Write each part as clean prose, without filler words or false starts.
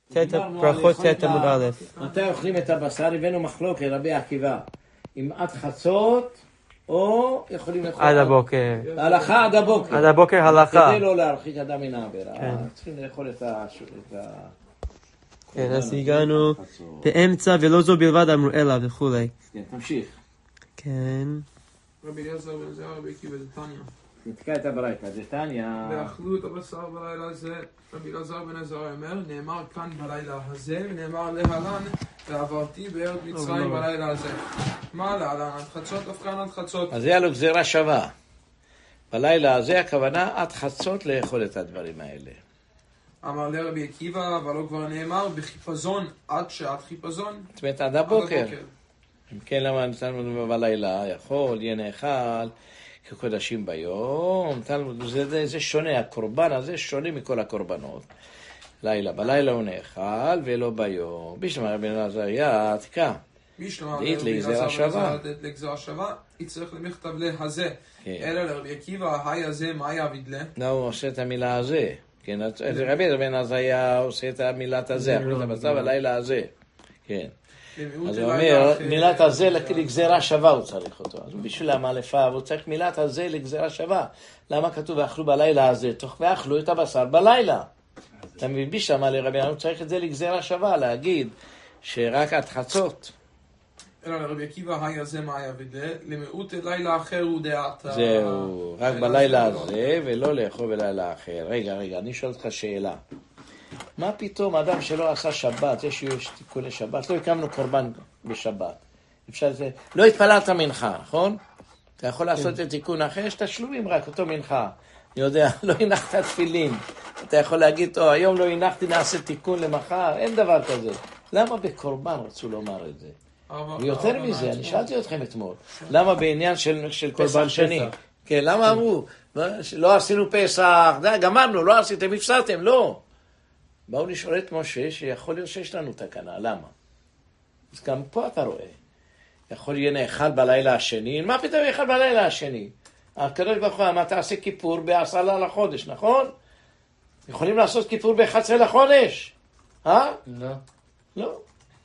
ברכות תת עמוד א'. מתי אוכלים את הבשר? הבאנו מחלוקת, רבי עקיבא. אם עד חצות, או יכולים לאכול עד הבוקר. הלכה עד הבוקר. עד הבוקר הלכה. כדי לא להרחיק אדם מן העבירה. צריכים לאכול את ה... כן, אז הגענו באמצע, ולא זו בלבד אמרו אלא וכולי. כן, תמשיך. כן. רבי אליעזר בן זרע רבי עקיבא דתניא. נתקע את הברייתא, דתניא. ואכלו את הבשר בלילה הזה, רבי אליעזר בן זרע אומר, נאמר כאן בלילה הזה, ונאמר להלן, ועברתי בארץ מצרים בלילה הזה. מה להלן? עד חצות, אף כאן עד חצות. אז היה לו גזירה שווה. בלילה הזה הכוונה עד חצות לאכול את הדברים האלה. אמר לרבי עקיבא, אבל לא כבר נאמר, בחיפזון עד שעת חיפזון. זאת אומרת, עד הבוקר. אם כן, למה נתנו בלילה? יכול, יהיה נאכל כקודשים ביום. זה שונה, הקורבן הזה שונה מכל הקורבנות. בלילה הוא נאכל ולא ביום. בשלמה רבי אלעזר תקע. בשלמה רבי אלעזר לגזרה שווה, יצטרך למכתב להזה. אלא לרבי עקיבא, היי הזה, מה יעביד לה? לא, הוא עושה את המילה הזה. כן, רבי אלעזר היה עושה את המילת הזה, אכלו את הבשר בלילה הזה. כן. אז הוא אומר, מילת הזה לגזירה שווה הוא צריך אותו. אז בשביל המאלפה, הוא צריך מילת הזה לגזירה שווה. למה כתוב ואכלו בלילה הזה? ואכלו את הבשר בלילה. אתה מבין, בשביל לרבי הוא צריך את זה לגזירה שווה, להגיד שרק עד חצות. אלא לרבי עקיבא, היי הזה מה יעביד לה? למיעוט לילה אחר הוא דעת. זהו, רק בלילה הזה ולא לאכול בלילה אחר. רגע, אני שואל אותך שאלה. מה פתאום אדם שלא עשה שבת, יש תיקוני שבת, לא הקמנו קורבן בשבת. לא התפללת מנחה, נכון? אתה יכול לעשות את תיקון אחר, יש תשלומים רק אותו מנחה. אני יודע, לא הנחת תפילין. אתה יכול להגיד, היום לא הנחתי, נעשה תיקון למחר, אין דבר כזה. למה בקורבן רצו לומר את זה? ויותר מזה, אני שאלתי אתכם אתמול, למה בעניין של פסח שני? כן, למה אמרו? לא עשינו פסח, גמרנו, לא עשיתם, הפסדתם, לא. באו לשאול את משה שיכול להיות שיש לנו תקנה, למה? אז גם פה אתה רואה, יכול להיות נאכל בלילה השני, מה פתאום יאכל בלילה השני? הקדוש ברוך הוא, מה תעשה כיפור ב10 לחודש, נכון? יכולים לעשות כיפור ב11 לחודש? לא.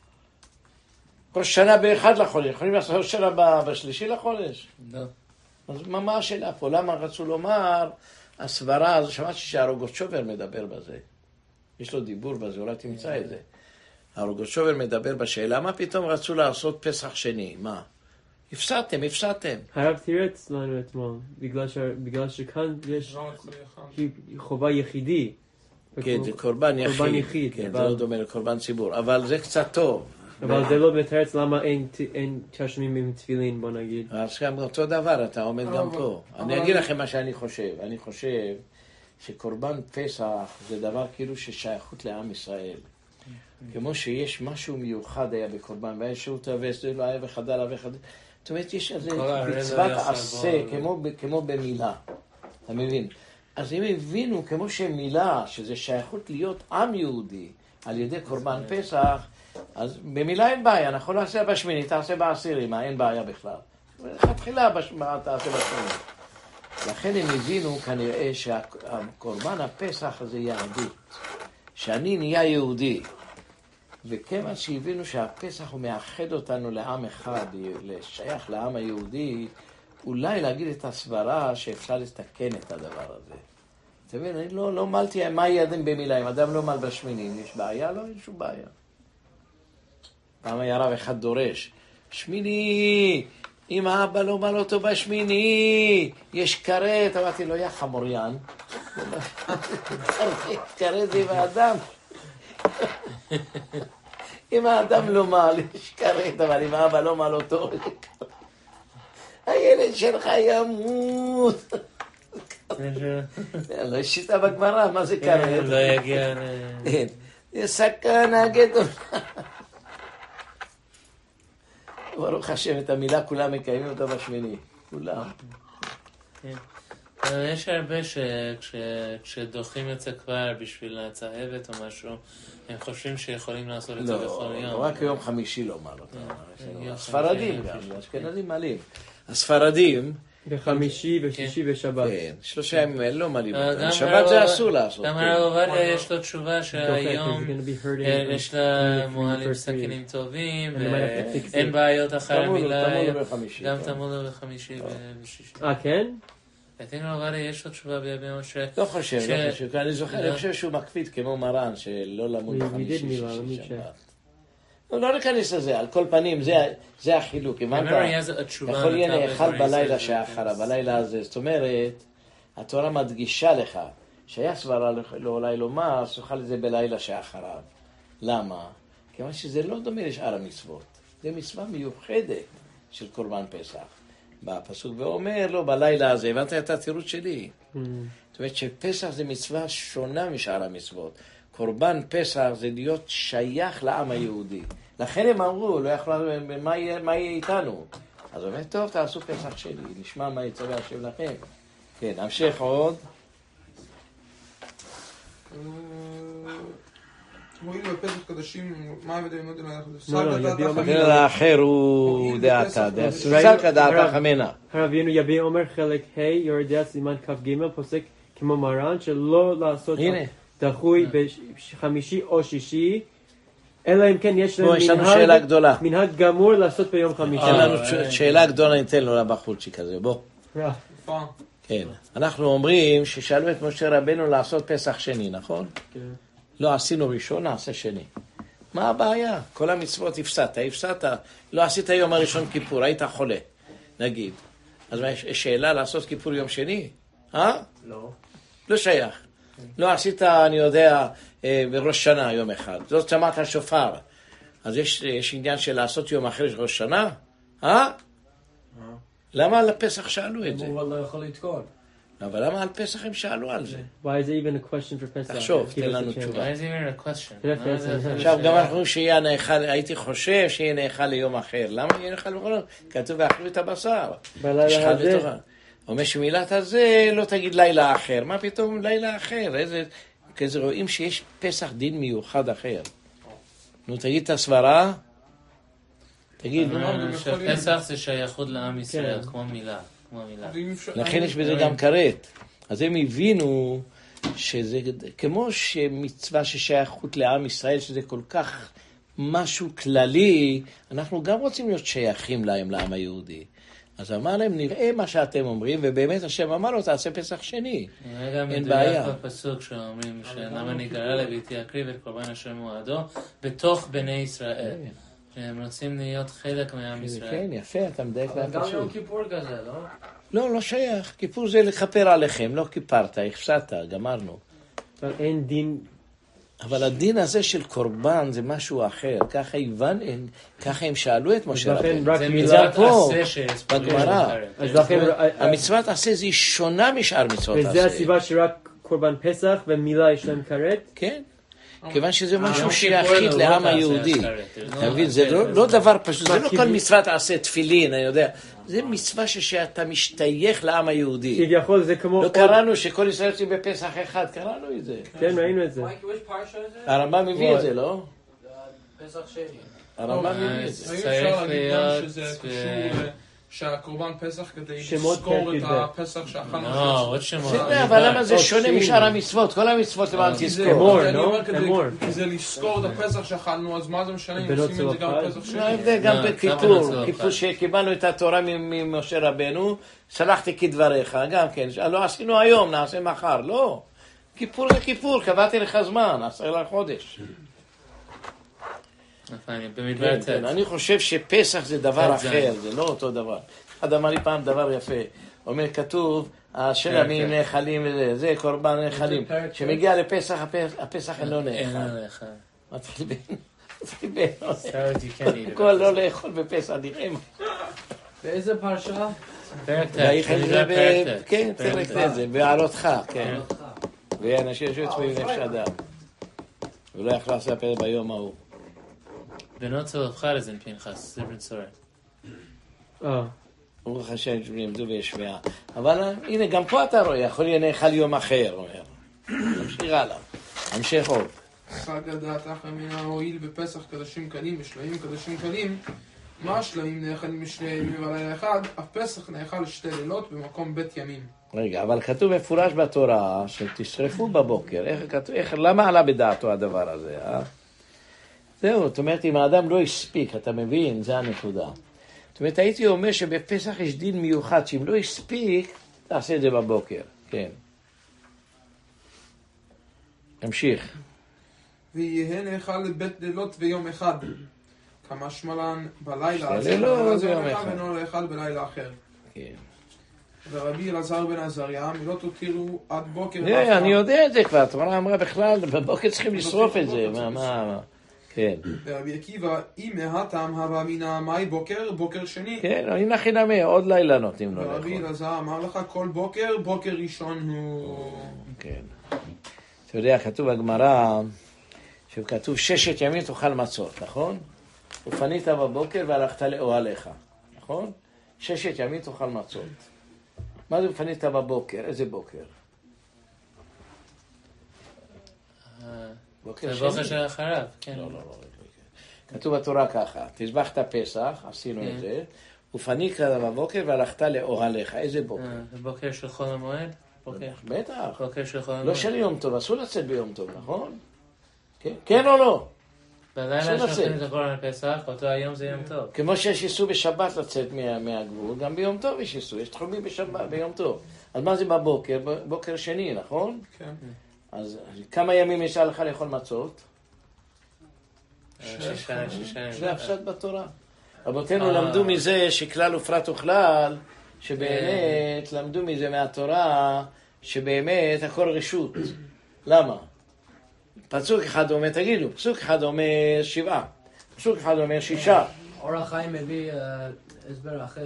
ראש שנה ב1 לחודש, יכולים לעשות ראש שנה ב3 לחודש? לא. אז מה השאלה פה? למה רצו לומר, הסברה, אז שמעתי שהרוגוצ'ובר מדבר בזה. יש לו דיבור בזה, אולי תמצא את זה. הרוגוצ'ובר מדבר בשאלה, מה פתאום רצו לעשות פסח שני? מה? הפסדתם. הרב תירץ לנו אתמול, בגלל שכאן יש חובה יחידי. כן, זה קורבן יחיד. כן, זה לא דומה לקורבן ציבור, אבל זה קצת טוב. אבל זה לא מתרץ למה אין תשלומים עם תפילין, בוא נגיד. אז גם אותו דבר, אתה עומד גם פה. אני אגיד לכם מה שאני חושב. אני חושב שקורבן פסח זה דבר כאילו ששייכות לעם ישראל. כמו שיש משהו מיוחד היה בקורבן, והיה שהוא וזה לא היה וחדל וחדל. זאת אומרת, יש איזה מצוות עשה, כמו במילה. אתה מבין? אז הם הבינו כמו שמילה, שזה שייכות להיות עם יהודי, על ידי קורבן פסח, אז במילה אין בעיה, אנחנו נעשה בשמיני, תעשה בעשירי, מה, אין בעיה בכלל. תחילה תעשה בשמיני. לכן הם הבינו כנראה שהקורבן הפסח זה יהדות, שאני נהיה יהודי. וכיוון שהבינו שהפסח הוא מאחד אותנו לעם אחד, לשייך לעם היהודי, אולי להגיד את הסברה שאפשר לתקן את הדבר הזה. אתה מבין, אני לא מלתי, מה ידם במילה, אם אדם לא מל בשמינים, יש בעיה? לא, אין שום בעיה. פעם היה רב אחד דורש, שמיני, אם האבא לא מל אותו בשמיני, יש קראת, אמרתי לו, יא חמוריין, קראת זה באדם. אם האדם לא מל, יש קראת, אבל אם האבא לא מל אותו, הילד שלך ימות. לא יש שיטה בגמרא, מה זה קראת? לא יגיע... יש סכנה גדולה. ברוך השם, את המילה כולם מקיימים אותה בשמיני. כולם. יש הרבה שכשדוחים את זה כבר בשביל הצהבת או משהו, הם חושבים שיכולים לעשות את זה בכל יום. לא, רק יום חמישי לא מעל אותם. הספרדים גם, אשכנזים מעלים. הספרדים, וחמישי ושישי ושבת. כן, 3 ימים האלה לא מלאים אותם. גם שבת הרב- זה אסור לעשות. גם כן. הרב עובדיה יש לו תשובה It's שהיום gonna be hurting. יש לה from מועלים the first סכינים טובים, And they might have to fix ואין it. בעיות אחרי תמול המילה, לו בחמישי. גם כן. תמול לו בחמישי ושישי. כן? I think הרב עובדיה יש לו תשובה ביום ש... לא חושב, ש- לא חושב. אני זוכר, אני לא. חושב שהוא מקפיד כמו מרן, שלא למות We בחמישי, did מילה, שישי, למי שבת. לא ניכנס לזה, על כל פנים, זה החילוק, הבנת? Remember, he has a תשובה יכול on the יהיה tablet נאכל where he בלילה says שאחריו, that בלילה הזה. זאת אומרת, התורה מדגישה לך, שהיה סברה לו אולי לומר, שאכל את זה בלילה שאחריו. למה? כיוון שזה לא דומה לשאר המצוות. זה מצווה מיוחדת של קורבן פסח. בפסוק ואומר לו בלילה הזה, הבנת את התירוץ שלי? זאת אומרת שפסח זה מצווה שונה משאר המצוות. קורבן פסח זה להיות שייך לעם היהודי. לכן הם אמרו, לא יכלו, מה יהיה איתנו? אז הוא אומר, טוב, תעשו פסח שלי, נשמע מה יצווה השם לכם. כן, המשך עוד. הואיל בפסח קדשים, מה הבדל ללמוד לא, יביע אומר- הדין האחר הוא דעתה, סלקא דעתה חמנה. הרב ינו יביע אומר חלק ה' יורדיה סימן כ"ג פוסק כמו מרן שלא לעשות הנה. דחוי בחמישי או שישי, אלא אם כן יש בוא, יש לנו שאלה גדולה. מנהג גמור לעשות ביום חמישי. אין לנו שאלה גדולה, ניתן לו לבחורצ'יק הזה, בוא. יפה. כן, אנחנו אומרים ששאלו את משה רבנו לעשות פסח שני, נכון? כן. לא עשינו ראשון, נעשה שני. מה הבעיה? כל המצוות הפסדת. לא עשית יום הראשון כיפור, היית חולה, נגיד. אז מה, יש שאלה לעשות כיפור יום שני? לא. לא שייך. לא עשית, אני יודע, בראש שנה יום אחד. זאת שמעת שופר. אז יש עניין של לעשות יום אחרי ראש שנה? למה על הפסח שאלו את זה? הוא לא יכול לתקון. אבל למה על פסח הם שאלו על זה? Why is it even a question for Pesach? תחשוב, Give תן us a לנו chance. תשובה. Why is even a question? כן. עכשיו גם אנחנו שיהיה נאכל, הייתי חושב שיהיה נאכל ליום אחר. למה יהיה נאכל בכל יום? כתוב ואכלו את הבשר. בלילה תשחט הזה. בתוכה. אומר שמילת הזה לא תגיד לילה אחר. מה פתאום לילה אחר? כזה רואים שיש פסח דין מיוחד אחר. נו תגיד את הסברה. תגיד. שפסח זה שייכות לעם ישראל, כן. כמו מילה. לכן יש בזה גם כרת. אז הם הבינו שזה כמו שמצווה ששייכות לעם ישראל, שזה כל כך משהו כללי, אנחנו גם רוצים להיות שייכים להם, לעם היהודי. אז אמר להם, נראה מה שאתם אומרים, ובאמת השם אמר לו, תעשה פסח שני. אין בעיה. מדויק בפסוק שאומרים, למה נגרע לביתי אקריב את קורבן אשר מועדו, בתוך בני ישראל. שהם רוצים להיות חלק מעם ישראל. כן, יפה, אתה מדייק אבל גם בפסוק. יום כיפור כזה, לא? לא, לא שייך. כיפור זה לכפר עליכם, לא כיפרת, הפסדת, גמרנו. אבל אין דין. אבל הדין הזה של קורבן זה משהו אחר. ככה הם שאלו את משה לכן רבנו. רק זה מילה מצוות פה, עשה שיש פה בגמרא. אחרת. אז לכן, המצוות עשה זה שונה משאר מצוות עשה. וזה הסיבה שרק קורבן פסח ומילה יש להם כרת? כן. כיוון שזה יום משהו כיפור שיחיד לא לעם תעשה היהודי. אזכרת. אתה מבין? זה לא דבר פשוט, זה לא כל כביכול- מצוות עשה תפילין, אני יודע. זה מצווה שאתה משתייך לעם היהודי. כביכול זה כמו... לא קראנו שכל ישראל יוצאים בפסח אחד, קראנו את זה. כן, ראינו את זה. מייקי, יש פרשה לזה? הרמב"ם מביא את זה, לא? פסח שני. הרמב"ם מביא את זה. האם צריך אפשר להגיד גם להיות שזה ו- קשור שהקורבן פסח כדי שמות לזכור את פרק י"ב. הפסח שאכלנו? לא, עוד שמות. בסדר, אבל למה זה עוד שונה שני. משאר המצוות? כל המצוות למען תזכור. אמור, אני לא? אומר כדי- אמור. כי זה לזכור את הפסח שאכלנו, אז מה זה משנה אם בנות עושים את זה גם צלופחד? בפסח לא שני? ההבדל, גם לא, בכיפור, כמה כיפור שקיבלנו את התורה ממשה רבנו, שלחתי כדבריך, גם כן, לא עשינו היום, נעשה מחר, לא. כיפור זה כיפור, קבעתי לך זמן, 10 לחודש. במדבר כן, אני חושב שפסח זה דבר אחר, זה לא אותו דבר. אחד אמר לי פעם דבר יפה, אומר כתוב, השל עמים נאכלים וזה, זה קורבן נאכלים. כשמגיע לפסח, הפסח אינו נאכל. מתחיל בין, הכל לא לאכול בפסח, נראה מה. באיזה פרשה? פרק ויחל זה ט'. כן, פרק ט' זה, בעלותך, כן. ואנשים שיוצאו בנפש אדם. ולא יכלה לספר ביום ההוא. בנות צלופחד is in פנחס, different story. ברוך השם שלימדו וישמעה. אבל הנה, גם פה אתה רואה, יכול להיות נאכל יום אחר, אומר. נמשיך הלאה. המשך עוד. חג הדעת אחרי מינה הועיל בפסח קדשים קלים, בשלמים קדשים קלים, מה השלמים נאכלים בשני ימים ולילה אחד? הפסח נאכל 2 לילות במקום בית ימים. רגע, אבל כתוב מפורש בתורה שתשרפו בבוקר. למה עלה בדעתו הדבר הזה? זהו, זאת אומרת, אם האדם לא הספיק, אתה מבין, זה הנקודה. זאת אומרת, הייתי אומר שבפסח יש דין מיוחד, שאם לא הספיק, תעשה את זה בבוקר. כן. תמשיך. ויהיה נאכל לבית לילות ויום אחד. כמה שמלן בלילה. שני לילות ויום אחד. ולא נאכל בלילה אחר. כן. ורבי אלעזר בן עזריה, מילות הותירו עד בוקר. אני יודע את זה כבר, התורה אמרה בכלל, בבוקר צריכים לשרוף את זה. מה? כן. ורבי עקיבא, אם מהתם הווה מינה מאי בוקר, בוקר שני. כן, אני נכי נמי, עוד לילה נותנים לו לאכול. ורבי אלעזר אמר לך, כל בוקר, בוקר ראשון הוא... כן. אתה יודע, כתוב בגמרא, שכתוב 6 ימים תאכל מצות, נכון? ופנית בבוקר והלכת לאוהליך, נכון? 6 ימים תאכל מצות. מה זה פנית בבוקר? איזה בוקר? זה בוקר של אחריו, כן. לא. כתוב בתורה ככה, תזבח את הפסח, עשינו את זה, ופנית בבוקר והלכת לאוהליך, איזה בוקר? זה בוקר של חול המועד? בטח. בוקר של חול המועד. לא של יום טוב, אסור לצאת ביום טוב, נכון? כן או לא? בלילה שולחים את הכל על פסח, אותו היום זה יום טוב. כמו שיש איסור בשבת לצאת מהגבול, גם ביום טוב יש איסור, יש תחומים ביום טוב. אז מה זה בבוקר? בוקר שני, נכון? כן. אז כמה ימים יש לך לאכול מצות? 6. זה הפשט בתורה. רבותינו למדו מזה שכלל ופרט וכלל, שבאמת למדו מזה מהתורה, שבאמת הכל רשות. למה? פסוק אחד אומר, תגידו, פסוק אחד אומר 7, פסוק אחד אומר 6. אור החיים מביא הסבר אחר,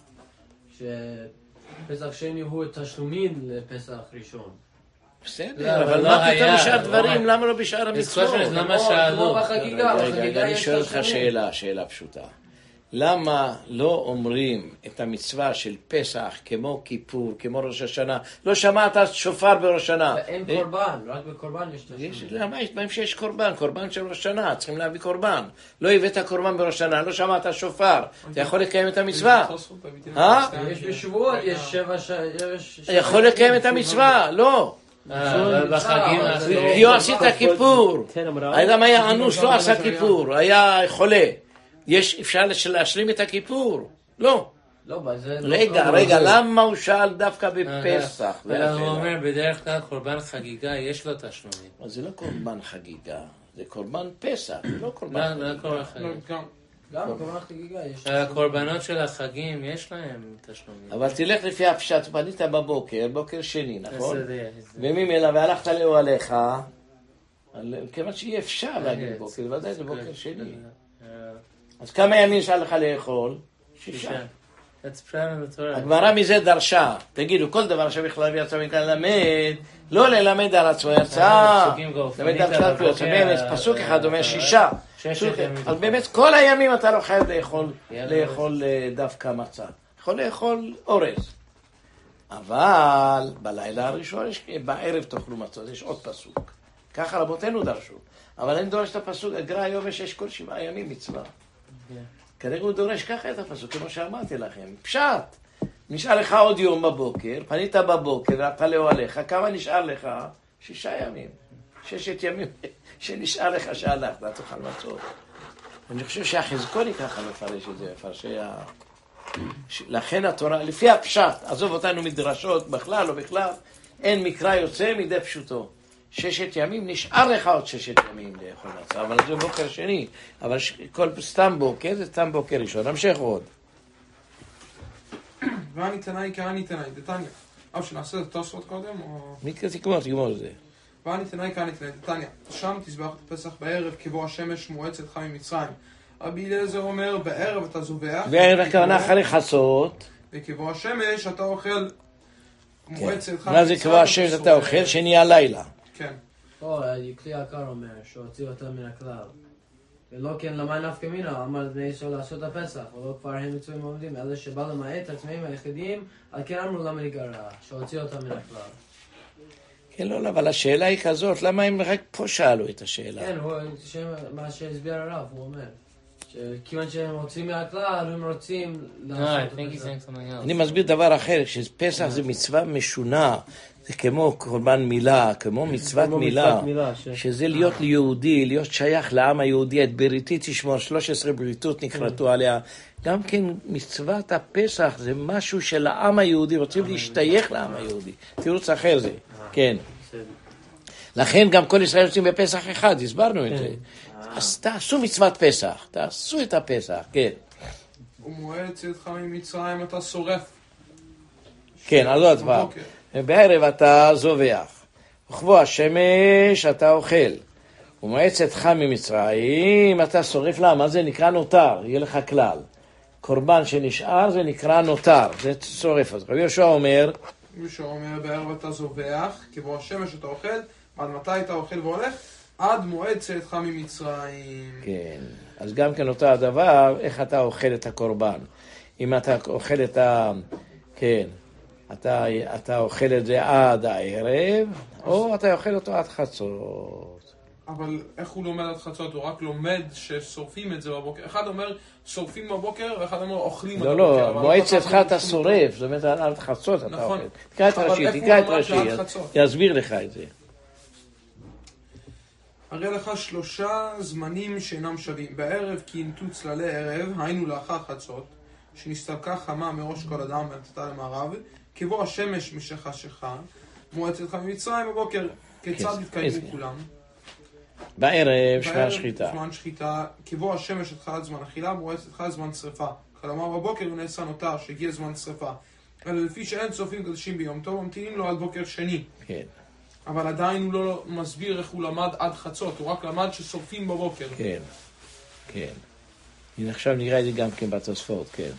שפסח שני הוא תשלומים לפסח ראשון. בסדר, אבל מה פתאום בשאר דברים? למה לא בשאר המצוות? למה שאלו? בחגיגה אני שואל אותך שאלה פשוטה. למה לא אומרים את המצווה של פסח כמו כיפור, כמו ראש השנה? לא שמעת שופר בראש השנה. אין קורבן, רק בקורבן יש תשלומים. למה יש בהם שיש קורבן? קורבן של ראש השנה, צריכים להביא קורבן. לא הבאת קורבן בראש השנה, לא שמעת שופר. אתה יכול לקיים את המצווה? יש בשבועות, יש 7 יכול לקיים את המצווה, לא. בחגים כי לא עשית כיפור. האדם היה אנוש, לא עשה כיפור, היה חולה. אפשר להשלים את הכיפור? לא. רגע, למה הוא שאל דווקא בפסח? הוא אומר, בדרך כלל קורבן חגיגה יש לו תשלומים. אז זה לא קורבן חגיגה, זה קורבן פסח, זה לא קורבן חגיגה. גם קורבן חגיגה יש. הקורבנות של החגים יש להם תשלומים. אבל תלך לפי הפשט, פנית בבוקר, בוקר שני, נכון? וממילא והלכת לאוהליך, כיוון שאי אפשר להגיד בוקר, ודאי זה בוקר שני. אז כמה ימים יש לך לאכול? 6. הגמרא מזה דרשה, תגידו, כל דבר שבכלל יצא מכאן ללמד, לא ללמד על עצמו יצא, ללמד על פשט פשוט, באמת, פסוק אחד אומר 6. אז באמת כל הימים אתה לא חייב לאכול דווקא מצה, יכול לאכול אורז. אבל בלילה הראשון, בערב תאכלו מצות, יש עוד פסוק. ככה רבותינו דרשו. אבל אני דורש את הפסוק, הגר"א היום יש כל 7 ימים מצווה. כרגע הוא דורש ככה את הפסוק, כמו שאמרתי לכם. פשט. נשאר לך עוד יום בבוקר, פנית בבוקר, אתה לאוהליך, כמה נשאר לך? 6 ימים. 6 ימים שנשאר לך שהלכת, תאכל מצות. אני חושב שהחזקוני ככה מפרש את זה, לכן התורה, לפי הפשט, עזוב אותנו מדרשות בכלל או בכלל, אין מקרא יוצא מדי פשוטו. 6 ימים, נשאר לך עוד 6 ימים לאכול מצה, אבל זה בוקר שני, אבל כל סתם בוקר, זה סתם בוקר ראשון. נמשיך עוד. ואני תנאי כעני תנאי, דתניא. שנעשה את התוספות קודם, או... תגמור זה. ואני תנאי כעני תנאי, דתניא. שם תזבח את הפסח בערב, כבוא השמש מועצת לך ממצרים. רבי אליעזר אומר, בערב אתה זובח. בערב הכוונה אחרי חצות. וכבוא השמש אתה אוכל מועצת לך. מה זה כבוא השמש אתה אוכל? שנהיה לילה. כן. כלי יקר אומר, שהוציא אותם מן הכלל. ולא כן למה נפקא מינה, אמר בני ישראל לעשות את הפסח, ולא כבר הם מצויים עומדים, אלה שבא למעט עצמאים היחידים, על כן אמרו למה נגרע, שהוציא אותם מן הכלל. כן, לא, אבל השאלה היא כזאת, למה הם רק פה שאלו את השאלה? כן, מה שהסביר הרב, הוא אומר. כיוון שהם רוצים מהכלל, הם רוצים No, I לעשות think he's את זה. saying something else. אני מסביר דבר אחר, שפסח זה מצווה משונה, זה כמו קורבן מילה, כמו מצוות כמו מילה, מצוות מילה, שזה להיות ליהודי, להיות שייך לעם היהודי, את בריתי תשמור, 13 בריתות נכרתו עליה. גם כן מצוות הפסח זה משהו של העם היהודי, רוצים להשתייך לעם היהודי. תירוץ אחר זה, כן. לכן גם כל ישראל יוצאים בפסח אחד, הסברנו את זה. אז תעשו מצוות פסח, תעשו את הפסח, כן. ומועד צאתך ממצרים אתה שורף. כן, אז עוד פעם. בערב אתה זובח, וכבוא השמש אתה אוכל, ומועד צאתך ממצרים אתה שורף. למה? זה נקרא נותר, יהיה לך כלל. קורבן שנשאר זה נקרא נותר, זה שורף. אז רבי יהושע אומר, בערב אתה זובח, כבוא השמש אתה אוכל, עד מתי אתה אוכל והולך? עד מועד צאתך ממצרים. כן, אז גם כן אותו הדבר, איך אתה אוכל את הקורבן. אם אתה אוכל את כן, אתה אוכל את זה עד הערב, או אתה אוכל אותו עד חצות. אבל איך הוא לומד עד חצות? הוא רק לומד ששורפים את זה בבוקר. אחד אומר שורפים בבוקר, ואחד אומר אוכלים עד לא, הבוקר. לא, מועד צאתך אתה שורף, זאת אומרת עד חצות אתה אוכל. תקרא את רש"י, יסביר לך את זה. הרי לך 3 זמנים שאינם שווים. בערב כי ינטו צללי ערב, היינו לאחר חצות, שנסתלקה חמה מראש כל אדם ונתתה למערב, כבוא השמש משחשיכה, מועד צאתך ממצרים בבוקר. כיצד יתקיימו כולם? בערב זמן שחיטה. זמן שחיטה, כבוא השמש התחלת זמן אכילה, מועד צאתך זמן שריפה. כלומר בבוקר הוא נעשה נותר שהגיע זמן שריפה. אבל לפי שאין צופים קדושים ביום טוב, ממתינים לו עד בוקר שני. כן. אבל עדיין הוא לא מסביר איך הוא למד עד חצות, הוא רק למד ששורפים בבוקר. כן, כן. הנה עכשיו נראה את זה גם כן בתוספות, כן.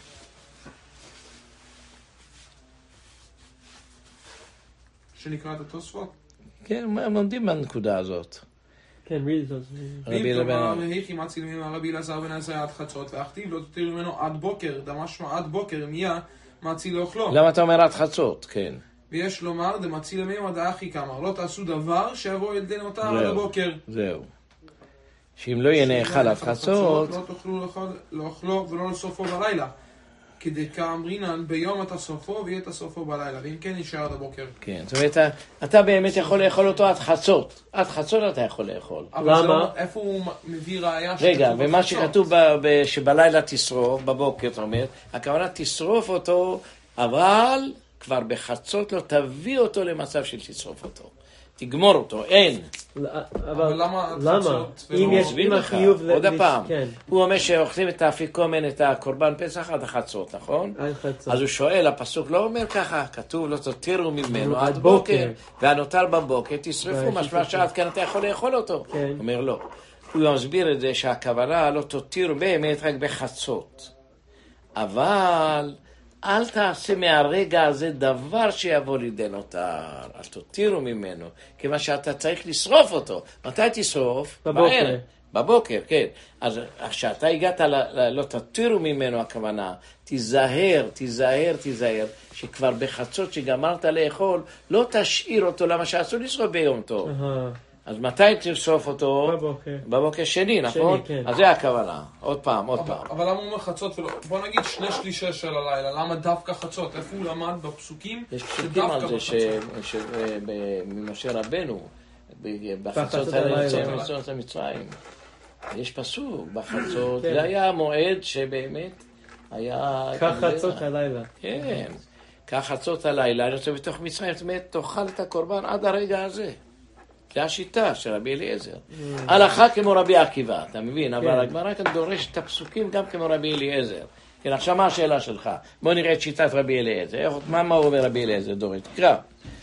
שנקרא את התוספות? כן, הם עומדים בנקודה הזאת. כן, read it. רבי אלעזר. והיכי מציל ממנו רבי אלעזר בן עזריה עד חצות, והכתיב לא תותיר ממנו עד בוקר, דמשמע עד בוקר, מיה מציל לאוכלו. למה אתה אומר עד חצות? כן. ויש לומר, דמציל מיהו עד האחי כמר, לא תעשו דבר שיבוא ילדי נותר עד הבוקר. זהו. שאם לא יהיה נאכל עד חצות, לא תוכלו לאוכלו ולא לסופו בלילה. כדי כאמרינן, ביום אתה סופו ויהיה אתה סופו בלילה, ואם כן נשאר עד הבוקר. כן, זאת אומרת, אתה באמת יכול לאכול אותו עד חצות. עד חצות אתה יכול לאכול. למה? איפה הוא מביא ראיה שכתוב רגע, בחצות? ומה שכתוב שבלילה תשרוף, בבוקר, זאת אומרת, הכוונה תשרוף אותו, אבל כבר בחצות לא תביא אותו למצב של תשרוף אותו. תגמור אותו, אין. אבל למה חצות? אם יש חיוב... עוד הפעם. כן. הוא אומר שאוכלים את האפיקומן, את הקורבן פסח עד החצות, נכון? עד חצות. אז הוא שואל, הפסוק לא אומר ככה, כתוב לא תותירו ממנו עד בוקר, והנותר בבוקר תשרפו, משמע שעד כאן אתה יכול לאכול אותו. הוא אומר לא. הוא מסביר את זה שהכוונה לא תותירו באמת רק בחצות. אבל אל תעשה מהרגע הזה דבר שיבוא לידי נותר, אל תותירו ממנו, כיוון שאתה צריך לשרוף אותו. מתי תשרוף? בבוקר. בבוקר, כן. אז כשאתה הגעת לא תותירו ממנו הכוונה, תיזהר, שכבר בחצות שגמרת לאכול, לא תשאיר אותו, למה שאסור לשרוף ביום טוב. אז מתי תשרוף אותו? בבוקר. בבוקר שני, נכון? כן. אז זה הכוונה. עוד פעם. אבל למה הוא אומר חצות? בוא נגיד 2/3 של הלילה, למה דווקא חצות? איפה הוא למד בפסוקים? יש פסוקים על זה ממשה רבנו, בחצות הלילה, בחצות המצרים. יש פסוק בחצות, זה היה המועד שבאמת היה... כך חצות הלילה. כן, כך חצות הלילה, אני רוצה בתוך מצרים, זאת אומרת, תאכל את הקורבן עד הרגע הזה. זה השיטה של רבי אליעזר. הלכה כמו רבי עקיבא, אתה מבין? אבל הגמרא כאן דורש את הפסוקים גם כמו רבי אליעזר. כן, עכשיו מה השאלה שלך? בוא נראה את שיטת רבי אליעזר. מה הוא אומר רבי אליעזר דורש? תקרא.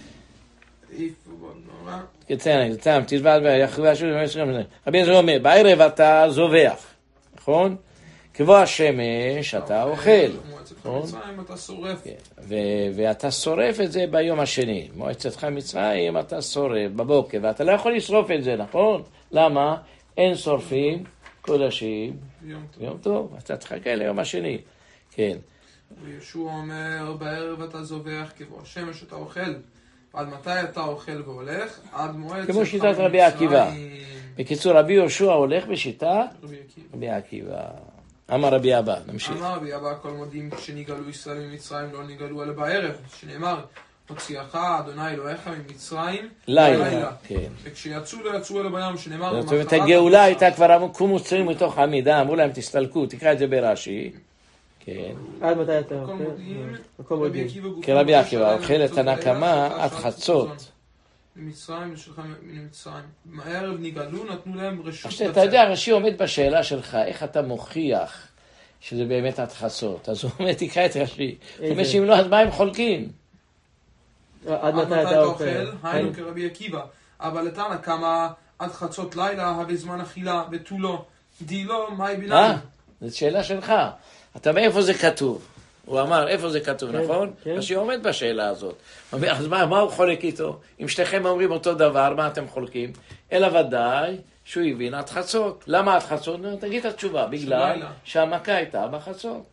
רבי אליעזר אומר, בערב אתה זובח, נכון? כבוא השמש אתה אוכל. מצרים אתה שורף. ואתה שורף את זה ביום השני. מועצתך מצרים אתה שורף בבוקר, ואתה לא יכול לשרוף את זה, נכון? למה? אין שורפים קודשים יום טוב. אתה תחכה ליום השני. כן. וישוע אומר, בערב אתה זובח, כבוא השמש אתה אוכל. עד מתי אתה אוכל והולך? עד מועד כמו שיטת רבי עקיבא. בקיצור, רבי יהושע הולך בשיטה רבי עקיבא. אמר רבי אבא, נמשיך. אמר רבי אבא, כל מודים שנגאלו ישראל ממצרים לא נגאלו אלא בערב, שנאמר, הוציאך אדוני אלוהיך ממצרים לילה. כן. וכשיצאו לא יצאו אלא בים, שנאמר, זאת אומרת, הגאולה הייתה כבר אמרו, קומו צאו מתוך עמידה, אמרו להם תסתלקו, תקרא את זה ברש"י. כן. עד מתי אתה כל אוכל? מודים, כרבי עקיבא, אוכל את הנקמה עד חצות. ממצרים ושלחם ממצרים. מהערב נגאלו, נתנו להם רשות עכשיו, אתה יודע, רש"י עומד בשאלה שלך, איך אתה מוכיח שזה באמת עד חצות? אז הוא אומר, תקרא את רש"י. הוא אומר שאם לא, אז מה הם חולקים? עד מתי אתה אוכל? היינו כרבי עקיבא. אבל לתנא כמה עד חצות לילה, הרי זמן אכילה, ותו לא. די לא, מהי ביניים? זאת שאלה שלך. אתה אומר, איפה זה כתוב? הוא אמר, איפה זה כתוב, נכון? רש"י עומד בשאלה הזאת. הוא אומר, אז מה הוא חולק איתו? אם שניכם אומרים אותו דבר, מה אתם חולקים? אלא ודאי שהוא הבין עד חצות. למה עד חצות? תגיד את התשובה, בגלל שהמכה הייתה בחצות.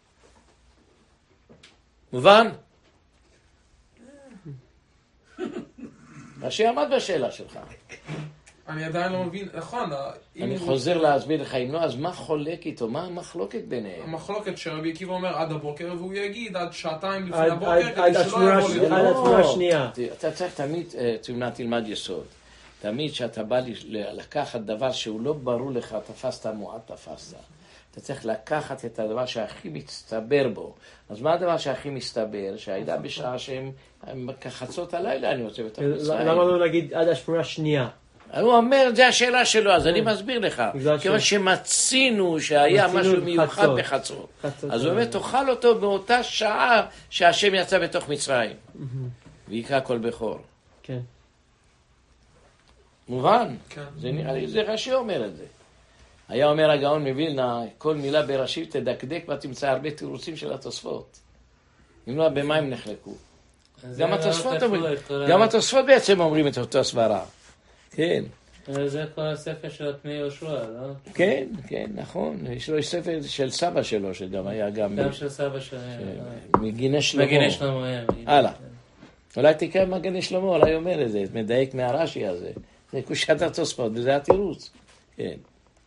מובן? רש"י עמד בשאלה שלך. אני עדיין לא מבין, נכון. אני חוזר להסביר לך, אם לא, אז מה חולק איתו? מה המחלוקת ביניהם? המחלוקת שרבי עקיבא אומר עד הבוקר, והוא יגיד עד שעתיים לפני הבוקר, עד התמונה השנייה. אתה צריך תמיד, תלמד יסוד. תמיד שאתה בא לקחת דבר שהוא לא ברור לך, תפסת מועט, תפסת. אתה צריך לקחת את הדבר שהכי מצטבר בו. אז מה הדבר שהכי מסתבר? שהייתה בשעה שהם כחצות הלילה, אני רוצה בתוך מצרים. למה לא נגיד עד השמונה השנייה? הוא אומר, זה השאלה שלו, אז אני מסביר לך. כיוון שמצינו שהיה משהו מיוחד בחצות. אז הוא אומר, תאכל אותו באותה שעה שהשם יצא בתוך מצרים. ויקרא כל בכור. כן. מובן? זה נראה לי, זה רש"י אומר את זה. היה אומר הגאון מווילנה, כל מילה ברש"י תדקדק ותמצא הרבה תירוצים של התוספות. אם לא, במה הם נחלקו? גם התוספות בעצם אומרים את אותו סברה. כן. זה כל הספר של פני יהושע, לא? כן, כן, נכון. יש לו ספר של סבא שלו, שגם היה גם של סבא שלו. מגיני שלמה. מגיני שלמה. הלאה. אולי תקרא מגיני שלמה, אולי אומר את זה, מדייק מהרש"י הזה. זה קושת התוספות, וזה התירוץ. כן.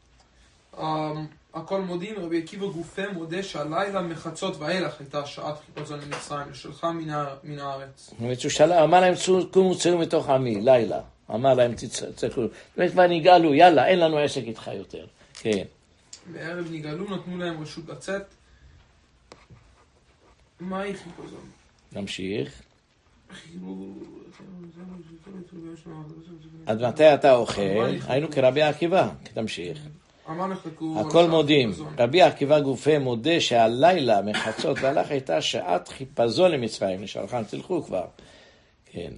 הכל מודים, רבי עקיבא גופה מודה שהלילה מחצות ואילך הייתה שעת חיפזון למצרים, לשלחה מן הארץ. אמר להם, קומו צאו מתוך עמי, לילה. אמר להם, תצאו. כבר נגאלו, יאללה, אין לנו עסק איתך יותר. כן. בערב נגאלו, נתנו להם רשות לצאת. מה היא חיפזון? נמשיך. עד מתי אתה אוכל? היינו כרבי עקיבא, תמשיך. הכל מודים. רבי עקיבא גופה מודה שהלילה מחצות והלך הייתה שעת חיפזון למצרים. לשלחם תלכו כבר. כן.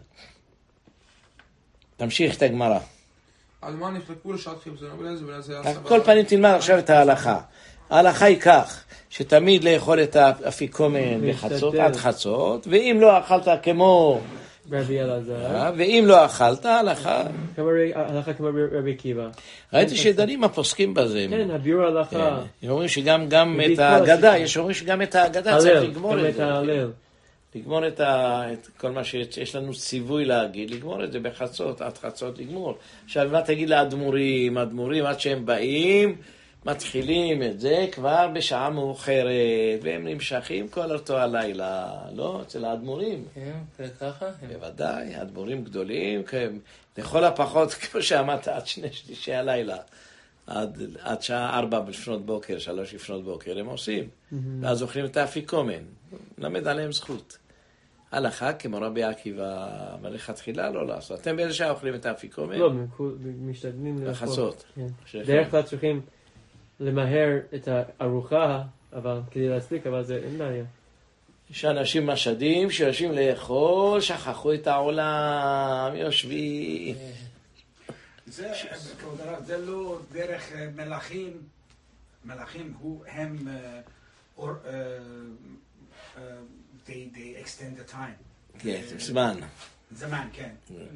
תמשיך את הגמרא. על מה נחלקו לשעת חיפזון? כל פנים תלמד עכשיו את ההלכה. ההלכה היא כך, שתמיד לאכול את האפיקומן בחצות עד חצות, ואם לא אכלת כמו רבי אלעזר, ואם לא אכלת, הלכה כמו רבי עקיבא. ראיתי שדנים הפוסקים בזה. כן, הביאור ההלכה. אומרים שגם את ההגדה, יש אומרים שגם את ההגדה צריך לגמור את זה. לגמור את כל מה שיש לנו ציווי להגיד, לגמור את זה בחצות, עד חצות לגמור. עכשיו מה תגיד לאדמו"רים, עד שהם באים, מתחילים את זה כבר בשעה מאוחרת, והם נמשכים כל אותו הלילה, לא? אצל האדמו"רים. כן, ככה? בוודאי, האדמו"רים גדולים, לכל הפחות, כמו שאמרת, עד 2/3 הלילה, עד שעה 4 לפנות בוקר, 3 לפנות בוקר, הם עושים. ואז אוכלים את האפיקומן, למד עליהם זכות. הלכה כמו רבי עקיבא, מלכתחילה לא לעשות. אתם באיזה שעה אוכלים את האפיקומן? לא, משתדלים לאכול. בחצות. דרך כלל צריכים למהר את הארוחה, אבל כדי להספיק, אבל זה אין בעיה. יש אנשים משדים שיושבים לאכול, שכחו את העולם, יושבים. זה לא דרך מלאכים. מלאכים הם they extend the time. כן, זמן. זמן, כן.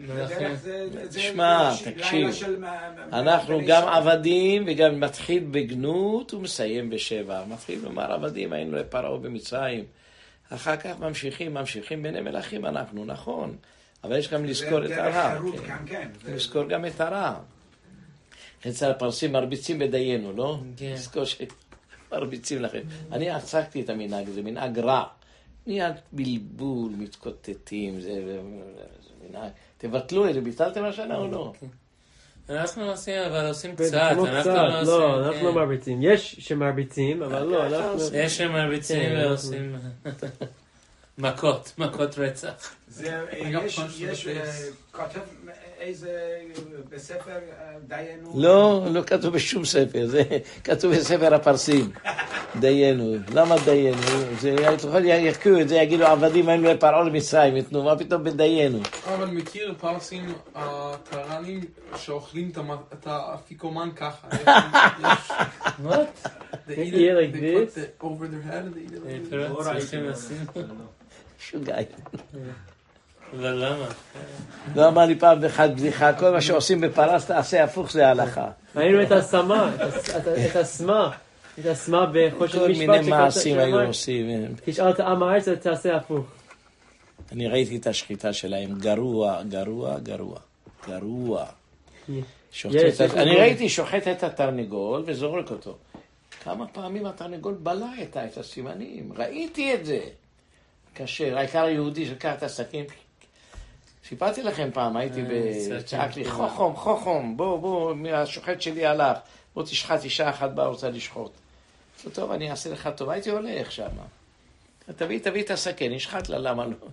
תשמע, תקשיב. אנחנו גם עבדים וגם מתחיל בגנות ומסיים ב7. מתחיל לומר עבדים, היינו לפרעה במצרים. אחר כך ממשיכים ביני מלאכים אנחנו, נכון. אבל יש גם לזכור את הרע. לזכור גם את הרע. אצל הפרסים מרביצים בדיינו, לא? לזכור מרביצים לכם. אני עצקתי את המנהג, זה מנהג רע. מיד בלבול, מתקוטטים, זה מנהג. תבטלו את זה, ביטלתם השנה או לא? אנחנו עושים, אבל עושים קצת. אנחנו אנחנו קצת, לא עושים. לא, אנחנו לא מרביצים. יש שמרביצים, אבל לא, אנחנו... יש שמרביצים כן, ועושים מכות רצח. יש כותב איזה בספר דיינו? לא, לא כתוב בשום ספר, זה כתוב בספר הפרסים. דיינו, למה דיינו? זה יקראו את זה, יגידו עבדים היינו לפרעה למצרים, יתנו, מה פתאום בדיינו? אבל מכיר פרסים הטהרנים שאוכלים את האפיקומן ככה. What? They They eat like they this? put it over their head and they eat it like this. צריכים לשים. שוגעים. אבל למה? לא אמר לי פעם באחד בדיחה, כל מה שעושים בפרס תעשה הפוך, זה ההלכה. ראינו את הסמה, את הסמה בחושן כל משפט. מיני מעשים היו עושים. תשאל את עם הארץ, תעשה הפוך. אני ראיתי את השחיטה שלהם, גרוע, גרוע, גרוע. גרוע. אני ראיתי שוחט את התרנגול וזורק אותו. כמה פעמים התרנגול בלע את הסימנים, ראיתי את זה. קשה, העיקר היהודי שלקח את הסכין. סיפרתי לכם פעם, הייתי צעק לי, חוכם, חוכם, בוא, השוחט שלי הלך, בוא תשחט אישה אחת בה רוצה לשחוט. טוב, אני אעשה לך טוב, הייתי הולך שם. תביא את הסכין, נשחט לה, למה לא?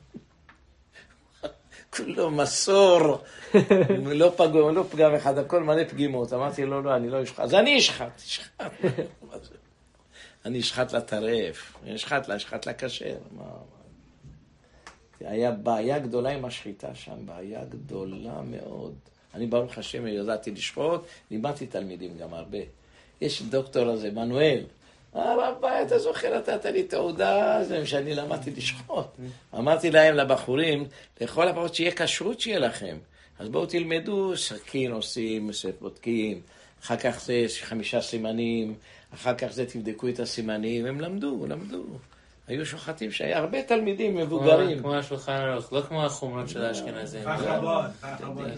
כולו מסור, לא פגם אחד, הכל מלא פגימות. אמרתי לו, לא, אני לא אשחט. אז אני אשחט. אני אשחט לה טרף, אשחט לה כשר. היה בעיה גדולה עם השחיטה שם, בעיה גדולה מאוד. אני ברוך השם ידעתי לשחוט, לימדתי תלמידים גם הרבה. יש דוקטור הזה, מנואל. רבי, אתה זוכר, נתת לי תעודה, זה שאני למדתי לשחוט. אמרתי להם, לבחורים, לכל הפחות שיהיה כשרות שיהיה לכם. אז בואו תלמדו, סכין עושים, בודקים, אחר כך זה 5 סימנים, אחר כך זה תבדקו את הסימנים, הם למדו. היו שוחטים שהיה הרבה תלמידים מבוגרים. כמו השולחן ערוך, לא כמו החומרות של האשכנזים. פחרבוד.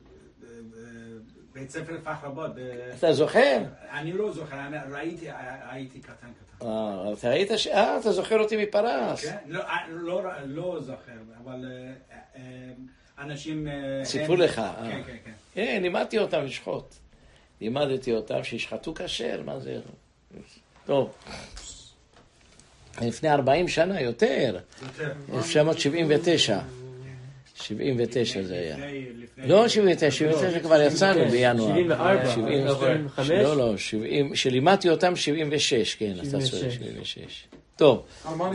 בית ספר פחרבוד. אתה זוכר? אני לא זוכר, ראיתי, הייתי קטן. אתה זוכר אותי מפרס. לא זוכר, אבל אנשים... סיפרו לך. כן. כן, לימדתי אותם לשחוט. לימדתי אותם שישחטו כשר, מה זה? טוב. לפני 40 שנה, יותר. 1979. 79 זה היה. לא 79 כבר יצאנו בינואר. 74. 75? לא, 70, שלימדתי אותם 76, כן, אתה צודק, 76. טוב. על מה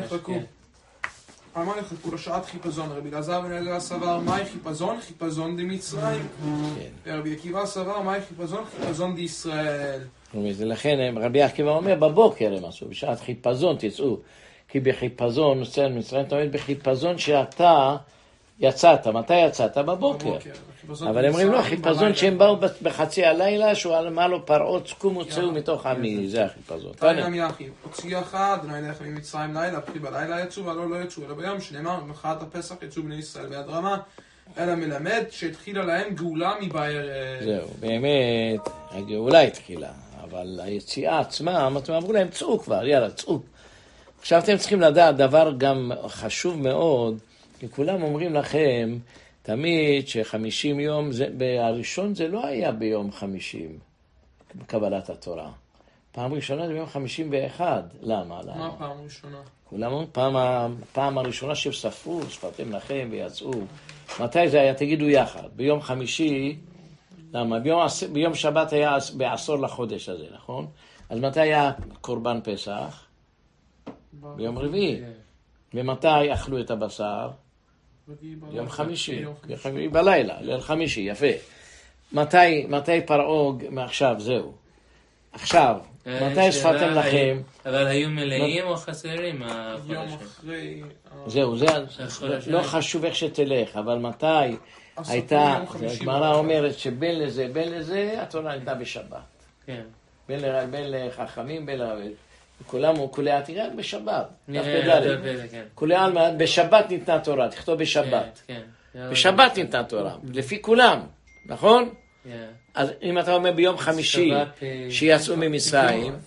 נחלקו לשעת חיפזון? רבי אלעזר בן עזרא סבר, מהי חיפזון? חיפזון דמצרים. רבי עקיבא סבר, מהי חיפזון? חיפזון דישראל. לכן רבי עקיבא אומר, בבוקר הם עשו, בשעת חיפזון תצאו. כי בחיפזון, מצרים תמיד בחיפזון שאתה יצאת. מתי יצאת? בבוקר. אבל הם אומרים לא, חיפזון שהם באו בחצי הלילה, שהוא אמר לו פרעות קומו צאו מתוך עמי, זה החיפזון. תניא יחי, הוציא אחד, אדוני ילך ממצרים לילה, וכי בלילה יצאו ולא לא יצאו, אלא ביום שנאמר, במחרת הפסח יצאו בני ישראל ביד רמה, אלא מלמד שהתחילה להם גאולה מבערב. זהו, באמת, הגאולה התחילה, אבל היציאה עצמה, אתם אמרו להם, צאו כבר, יאללה, צאו. עכשיו אתם צריכים לדעת דבר גם חשוב מאוד, כי כולם אומרים לכם, תמיד ש50 יום, הראשון זה לא היה ביום 50, בקבלת התורה. פעם ראשונה זה ביום 51. למה? מה פעם ראשונה? כולם אומרים, פעם הראשונה שספרו, ספרתם לכם ויצאו. מתי זה היה? תגידו יחד. ביום 5, למה? ביום שבת היה בעשור לחודש הזה, נכון? אז מתי היה קורבן פסח? ביום רביעי. ומתי אכלו את הבשר? יום 5, בלילה, ליל 5, יפה. מתי פרעה, מעכשיו, זהו. עכשיו, מתי ספרתם לכם? אבל היו מלאים או חסרים? יום אחרי... זהו, זה לא חשוב איך שתלך, אבל מתי הייתה, הגמרא אומרת שבין לזה, התורה הייתה בשבת. כן. בין לחכמים, בין לרבים. כולי עתירה בשבת. כולי עלמא, בשבת ניתנה תורה, תכתוב בשבת. בשבת ניתנה תורה, לפי כולם, נכון? אז אם אתה אומר ביום 5 שיצאו ממצרים,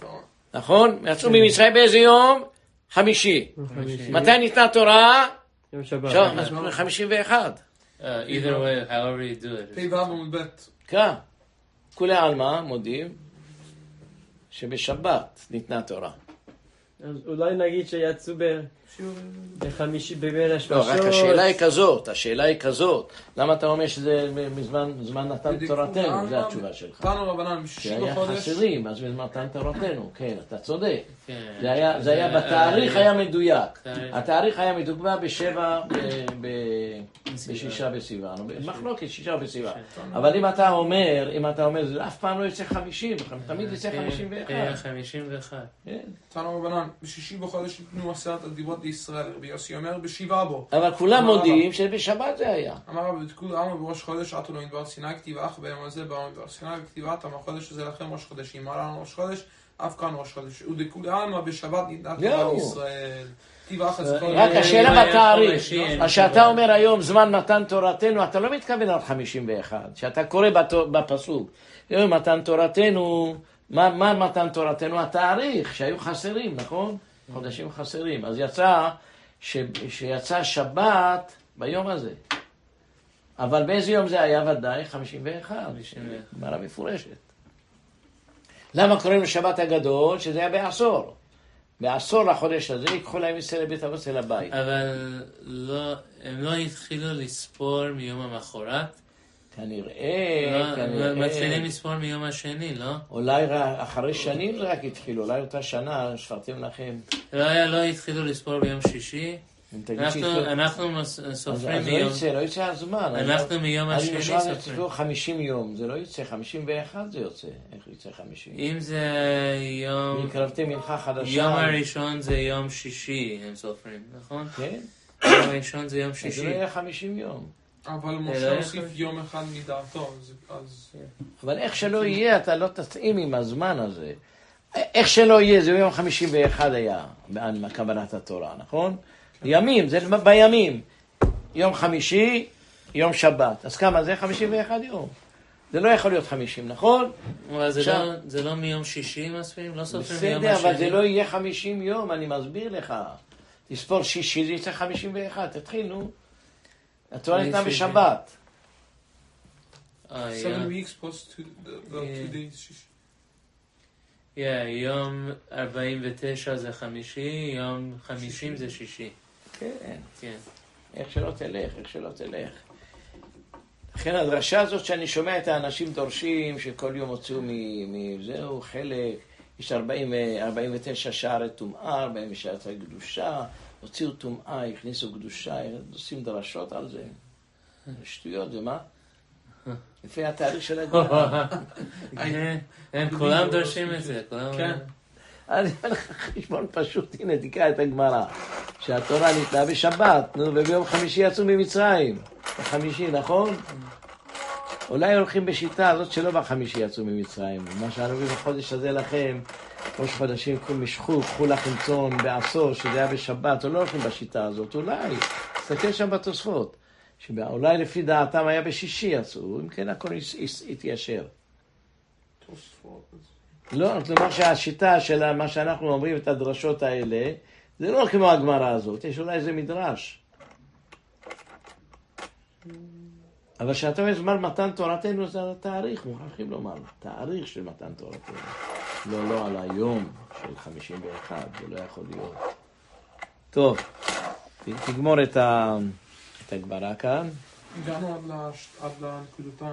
נכון? יצאו ממצרים באיזה יום? חמישי. מתי ניתנה תורה? יום שבת. 51. Either way, however you do it. פי ועמוד ב'. כן. כולי עלמא מודים שבשבת ניתנה תורה. אז אולי נגיד שיצאו בחמישי בבין לא, השמשות. רק השאלה היא כזאת. למה אתה אומר שזה מזמן נתן תורתנו? זו התשובה שלך. תנו רבנן בשישי שהיה בחודש. חסרים, אז בזמן נתן תורתנו. כן, אתה צודק. כן. זה היה בתאריך היה מדויק. התאריך היה מדוגמה בשישה בסיוון. מחלוקת שישה בסיוון. אבל אם אתה אומר, זה אף פעם לא יצא 50, תמיד יצא 51. כן, 51. תנו רבנן בשישי בחודש ניתנו 10 הדיברות לישראל. רבי יוסי אומר בשבעה בו. אבל כולם מודים שבשבת זה היה. אמר רבי בתקול עלמא בראש חודש עטו לו מדבר סיני כתיב אך ביום הזה באו מדבר סיני וכתיבת החודש הזה לכם ראש חודשים. מה לנו ראש חודש? אף כאן ראש חודש. ודקול עלמא בשבת ניתנה תורה לישראל. כתיב אך אז רק השאלה בתאריך. אז שאתה אומר היום זמן מתן תורתנו, אתה לא מתכוון על 51. שאתה קורא בפסוק. יום מתן תורתנו, מה מתן תורתנו? התאריך שהיו חסרים, נכון? חודשים חסרים. אז יצא שיצא שבת ביום הזה. אבל באיזה יום זה היה ודאי? 51. גמרא מפורשת. למה קוראים לשבת הגדול? שזה היה בעשור. בעשור לחודש הזה ייקחו להם ישראל לבית אבות אל הבית. אבל הם לא התחילו לספור מיום המחרת? כנראה. מתחילים לספור מיום השני, לא? אולי אחרי שנים רק התחילו, אולי אותה שנה שפרתם לכם. לא התחילו לספור ביום שישי? אנחנו סופרים מיום... אז לא יצא הזמן. אנחנו מיום השני סופרים. אז למשל 50 יום, זה לא יוצא, 51 זה יוצא. איך יוצא 50? אם זה יום... מקרבתם מנחה חדשה. יום הראשון זה יום שישי, הם סופרים, נכון? כן. יום הראשון זה יום שישי. אז לא יהיה 50 יום. אבל משה הוסיף יום אחד מדעתו, אז... אבל איך שלא יהיה, אתה לא תתאים עם הזמן הזה. איך שלא יהיה, זה יום 51 היה, קבלת התורה, נכון? ימים, זה בימים. יום חמישי, יום שבת. אז כמה זה? 51 יום. זה לא יכול להיות 50, נכון? אבל זה לא מיום שישי מספיק? לא סופרים מיום השני? בסדר, אבל זה לא יהיה 50 יום, אני מסביר לך. תספור שישי, זה יצא 51, תתחיל, נו. התורה ניתנה בשבת. 7 weeks plus 2 days. יום 49 זה חמישי, יום 50 זה שישי. כן. איך שלא תלך. לכן הדרשה הזאת שאני שומע את האנשים דורשים שכל יום הוצאו מזהו חלק, יש 49 שערי טומאה, 49 שערי קדושה, הוציאו טומאה, הכניסו קדושה, עושים דרשות על זה. שטויות, זה מה? לפי התאריך של הגמרא. הם כולם דורשים את זה. כן. אני אומר לך חשבון פשוט, הנה תקרא את הגמרא, שהתורה ניתנה בשבת, וביום חמישי יצאו ממצרים. בחמישי, נכון? אולי הולכים בשיטה הזאת שלא בחמישי יצאו ממצרים. מה שאנו בחודש הזה לכם, ראש חודשים משכו, קחו לכם צאן בעשור, שזה היה בשבת, או לא הולכים בשיטה הזאת, אולי. תסתכל שם בתוספות. שאולי לפי דעתם היה בשישי יצאו, אם כן הכל יתיישר. לא, כלומר שהשיטה של מה שאנחנו אומרים את הדרשות האלה, זה לא כמו הגמרא הזאת, יש אולי איזה מדרש. אבל שאתה אומר זמן מתן תורתנו זה התאריך, מוכרחים לומר, תאריך של מתן תורתנו. לא על היום של 51, זה לא יכול להיות. טוב, תגמור את הגמרא כאן. הגענו עד לנקודותן.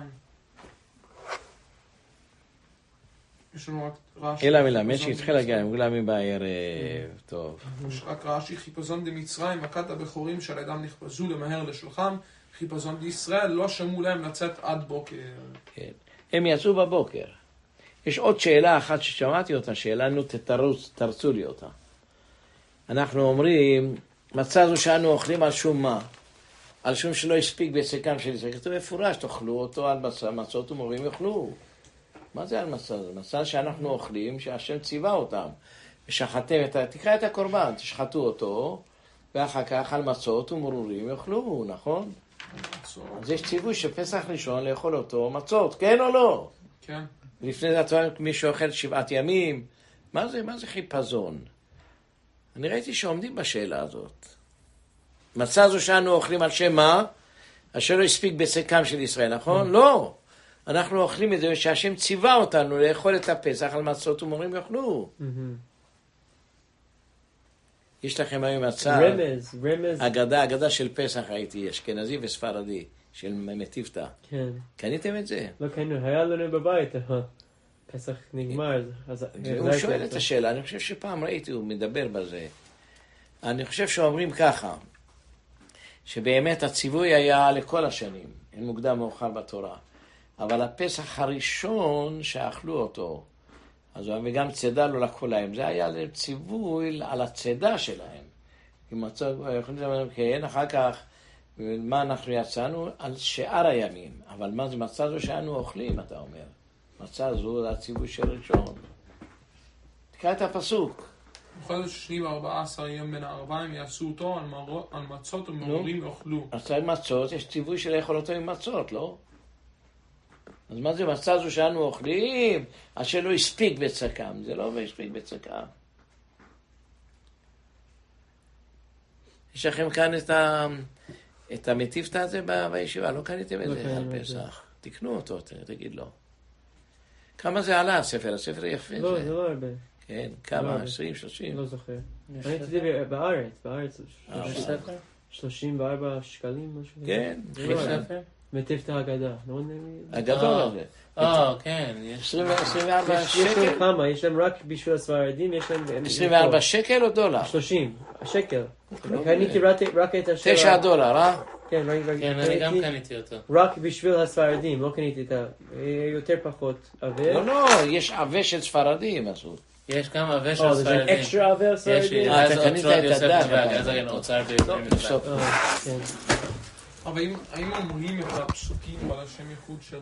יש לנו רק רש"י. אלא מלמד שהתחיל להגיע, מגלמים בערב, טוב. יש רק רש"י, חיפזון דמצרים, מכת הבכורים שעל ידם נחפזו למהר לשולחם, חיפזון דישראל, לא שמעו להם לצאת עד בוקר. כן, הם יצאו בבוקר. יש עוד שאלה אחת ששמעתי אותה, שאלה תרצו לי אותה. אנחנו אומרים, מצא זו שאנו אוכלים על שום מה? על שום שלא הספיק בצקם של ישראל. כתוב מפורש, תאכלו אותו על מצות ומורים יאכלו. מה זה על מצה? זה מצה שאנחנו אוכלים, שהשם ציווה אותם. ושחטתם תקרא את הקורבן, תשחטו אותו, ואחר כך על מצות ומרורים יאכלו, נכון? אז יש ציווי שפסח ראשון לאכול אותו מצות, כן או לא? כן. לפני זה מי שאוכל 7 ימים, מה זה חיפזון? אני ראיתי שעומדים בשאלה הזאת. מצה זו שאנו אוכלים על שם מה? אשר לא הספיק בצקם של ישראל, נכון? לא. אנחנו אוכלים את זה שהשם ציווה אותנו לאכול את הפסח על מצות ומורים יאכלו. יש לכם היום מצה, רמז. אגדה של פסח הייתי, אשכנזי וספרדי, של מטיבתא. כן. קניתם את זה? לא קנינו, היה לנו בבית, פסח נגמר. הוא שואל את השאלה, אני חושב שפעם ראיתי, הוא מדבר בזה. אני חושב שאומרים ככה, שבאמת הציווי היה לכל השנים, אין מוקדם מאוחר בתורה. אבל הפסח הראשון שאכלו אותו, אז וגם צידה לא לקחו להם, זה היה ציווי על הצידה שלהם. כן, אחר כך, מה אנחנו יצאנו? על שאר הימים. אבל מה זה מצה זו שאנו אוכלים, אתה אומר? מצה זו זה הציווי של ראשון. תקרא את הפסוק. בחודש 14 יום בין הארבעים יעשו אותו על מצות ומרורים יאכלו. אז על מצות יש ציווי של לאכול אותו עם מצות, לא? אז מה זה מצה זו שאנו אוכלים? אשר לא הספיק בצקם. זה לא הספיק בצקם. יש לכם כאן את המטיבתא הזה בישיבה? לא קניתם את זה על פסח. תקנו אותו, תגיד לו. כמה זה עלה הספר? הספר יפה. לא, זה לא הרבה. כן, כמה? 20, 30? לא זוכר. אני הייתי בארץ. 34 שקלים, משהו. כן. מטיבתא הגדה. הגדול הזה. כן. 24 יש שקל? להם כמה, יש להם רק בשביל הספרדים, יש להם... 24 שקל או דולר? 30, שקל. קניתי רק את $9, כן, אני גם קניתי אותו. רק בשביל הספרדים, לא קניתי את יותר פחות עבה. לא, יש עבה של ספרדים עשו. יש גם עבה של ספרדים. זה אקסטרה עבה ספרדים? אתה קנית את הדת. אז אני אוצר בעבריים. כן. אבל האם אומרים את הפסוקים על השם ייחוד של